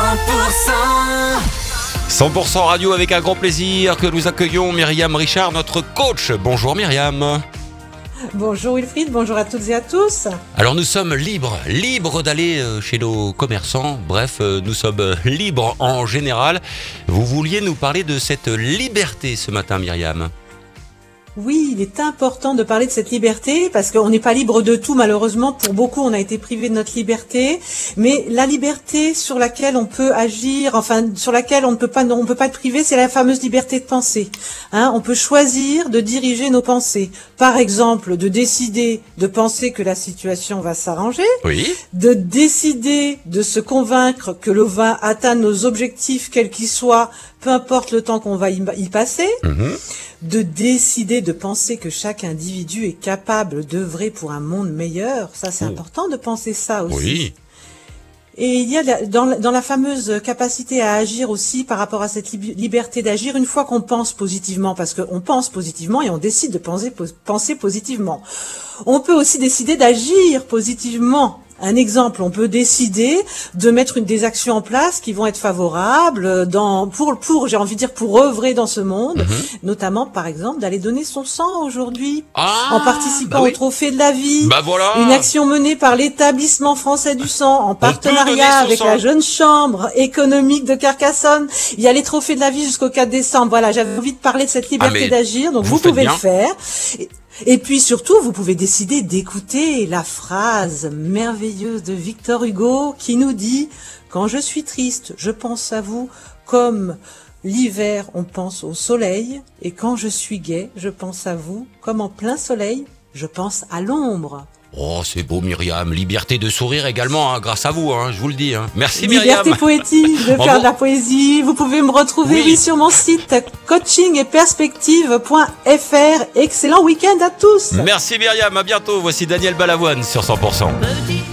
100% radio avec un grand plaisir que nous accueillons Myriam Richard, notre coach. Bonjour Myriam. Bonjour Wilfried, bonjour à toutes et à tous. Alors nous sommes libres d'aller chez nos commerçants, bref, nous sommes libres en général. Vous vouliez nous parler de cette liberté ce matin Myriam ? Oui, il est important de parler de cette liberté parce qu'on n'est pas libre de tout malheureusement. Pour beaucoup, on a été privé de notre liberté. Mais la liberté sur laquelle on peut agir, sur laquelle on ne peut pas être privé, c'est la fameuse liberté de penser. On peut choisir de diriger nos pensées. Par exemple, de décider de penser que la situation va s'arranger. Oui. De décider de se convaincre que l'on va atteindre nos objectifs, quels qu'ils soient, peu importe le temps qu'on va y passer. De décider de penser que chaque individu est capable d'œuvrer pour un monde meilleur. Ça, c'est important de penser ça aussi. Oui. Et il y a dans la fameuse capacité à agir aussi par rapport à cette liberté d'agir une fois qu'on pense positivement, parce qu'on pense positivement et on décide de penser positivement. On peut aussi décider d'agir positivement. Un exemple, on peut décider de mettre des actions en place qui vont être favorables pour œuvrer dans ce monde, notamment par exemple d'aller donner son sang aujourd'hui en participant au trophée de la vie. Voilà. Une action menée par l'établissement français du sang en partenariat avec la jeune chambre économique de Carcassonne. Il y a les trophées de la vie jusqu'au 4 décembre. Voilà, j'avais envie de parler de cette liberté d'agir, donc vous pouvez le faire. Et puis surtout, vous pouvez décider d'écouter la phrase merveilleuse de Victor Hugo qui nous dit « Quand je suis triste, je pense à vous comme l'hiver, on pense au soleil. Et quand je suis gai, je pense à vous comme en plein soleil, je pense à l'ombre. » Oh, c'est beau Myriam, liberté de sourire également, grâce à vous, je vous le dis. Merci Myriam. Liberté poétique, de faire de la poésie. Vous pouvez me retrouver sur mon site coachingetperspective.fr. Excellent week-end à tous. Merci Myriam, à bientôt. Voici Daniel Balavoine sur 100%.